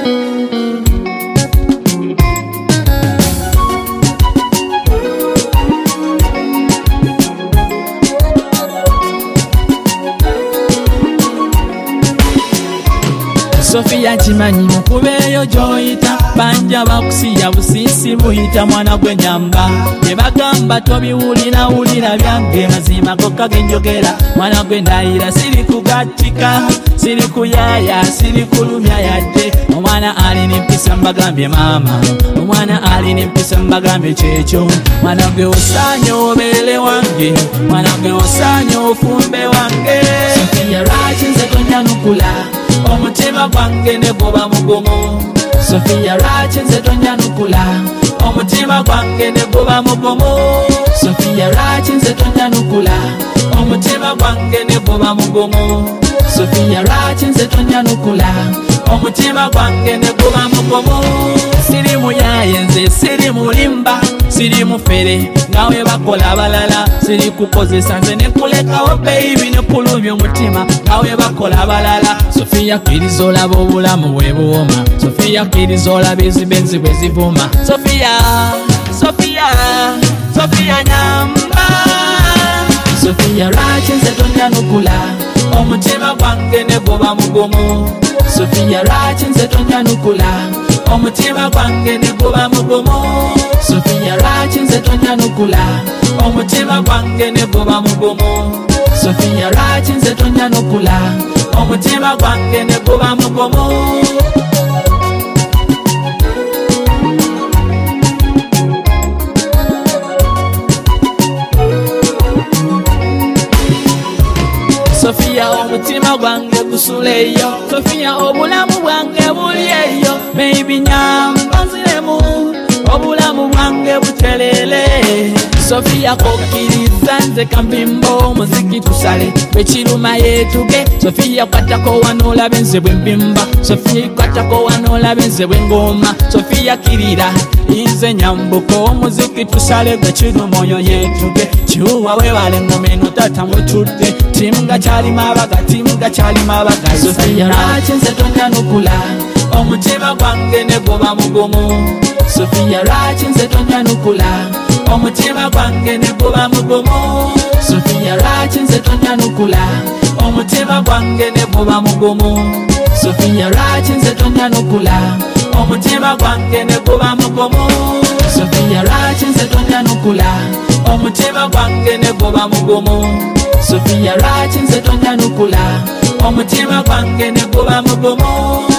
Sofia chimanyi mukubeyo joyita banja bakusiya busisi buyita mwana gwenyamba yebagamba tobiwulira wulira byange mazima gokka genjogera mwana gwendayira siri kugatika siri kuyaya siri kulumya yadde omwana alina empisa mbagambye mama omwana alina empisa mbagambye kyekyo mwana gwe osaanye obeere wange mwana gwe osaanye ofumbe wange Sofia lwaki nze tonyanukula omutima gwange ne guba mugumu Sofia lwaki nze tonyanukula omutima gwange ne guba mugumu Sofia lwaki nze tonyanukula omutima gwange ne guba mugumu Sofia lwaki nze tonyanukula omutima gwange ne guba mugumu siri muyaye nze siri mulimba siri mufere nawe bakola balala siri kukozesa nze nekulekawo baby nekulumya omutima nawe bakola balala Sofia kkiriza olaba obulamu bwe buwoma Sofia kkiriza olaba ezibenzi bwe zivuma Sofia Sofia Sofia nyamba Sofia lwaki nze tonyanukula omutima gwange ne guba mugumu Sofia lwaki nze tonyanukula omutima gwange ne guba mugumu Sofia lwaki nze tonyanukula omutima gwange ne guba mugumu Sofia lwaki nze tonyanukula omutima gwange ne guba mugumu Sofia omutima gwange gusuleyo Sofia obulamu bwange bulyeyo maybe nyamba nziremu obulamu bwange butelele Sofia kokkiriza nze kampimbo omuziki tusale bekiruma yetuge Sofia kwatako wano olabe nze bwe mpimba Sofia kwatako wano olabe nze bwe ngoma Sofia kirira inze nyambuko omuziki tusale bekiruma oyo yetuge kiwa webale ngomeno tata mwetudde timunga kyali mabaga timunga kyali mabaga Sofia lwaki nze tonyanukula omutima gwange ne guba mugumu Sofia lwaki nze tonyanukula omutima gwange ne guba mugumu Sofia lwaki nze tonyanukula omutima gwange ne guba mugumu Sofia lwaki nze tonyanukula omutima gwange ne guba mugumu Sofia lwaki nze tonyanukula omutima gwange ne guba mugumu Sofia lwaki nze tonyanukula omutima gwange ne guba mugumu